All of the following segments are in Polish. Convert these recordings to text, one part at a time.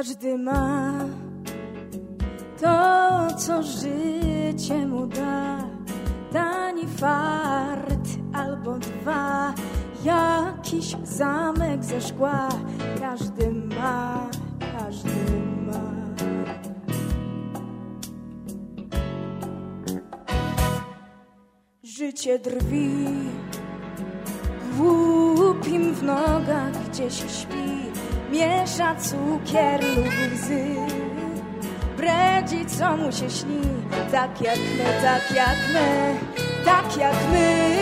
Każdy ma to, co życie mu da. Tani fart albo dwa, jakiś zamek ze szkła. Każdy ma, każdy ma. Życie drwi, głupim w nogach gdzieś śpi. Miesza cukier lub łzy, bredzi co mu się śni. Tak jak my, tak jak my, tak jak my.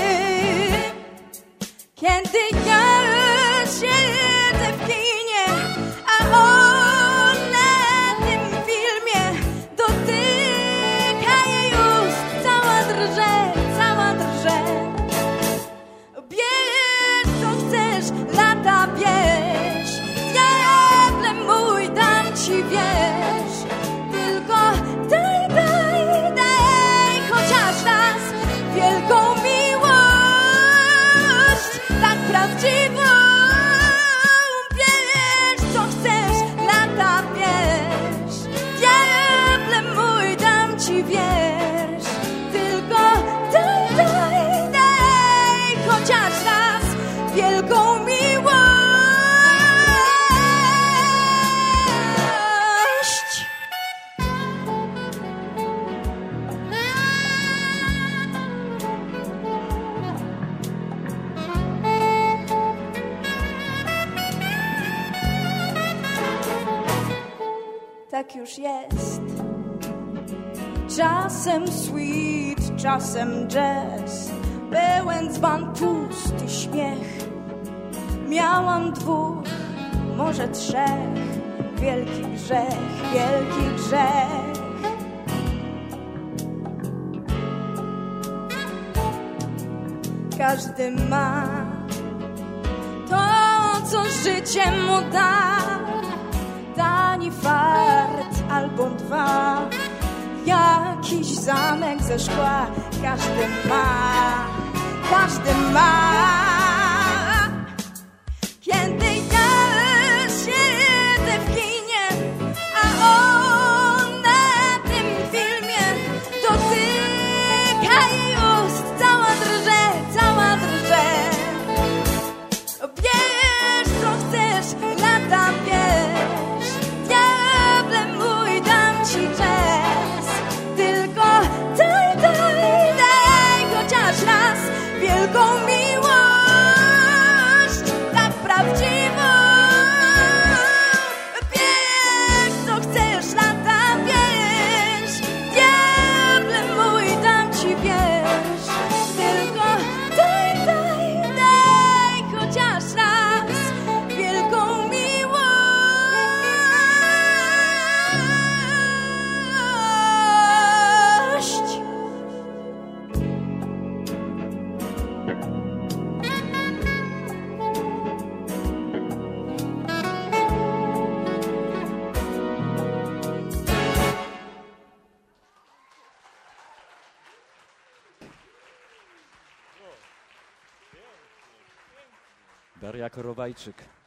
Kiedy ja siedzę w kinie, a on na tym filmie dotyka jej ust. Cała drże, cała drże. Bierz co chcesz, lata bierz. Diable mój, dam ci wierz. Tylko daj, daj, daj chociaż raz wielką miłość, tak prawdziwą. Bierz co chcesz, lata bierz. Diable mój, dam ci wierz. Tylko daj, daj, daj chociaż raz wielką miłość. Tak już jest. Czasem sweet, czasem jazz, pełen dzban, pusty śmiech. Miałam dwóch, może trzech. Wielki grzech, wielki grzech. Każdy ma to, co życie mu da. Tani fart albo dwa, jakiś zamek ze szkła. Każdy ma, każdy ma. Kiedy ja siedzę w kinie, a on na tym filmie dotyka jej ust. Cała drże, cała drże. Bierz co chcesz, lata bierz. Diable mój, dam ci czas. Tylko daj, daj, daj chociaż raz wielką miłość, tak prawdziwą. Bierz co chcesz, lata bierz. Diable mój, dam ci wierz. Tylko daj, daj, daj chociaż raz wielką miłość. Daria Korowajczyk.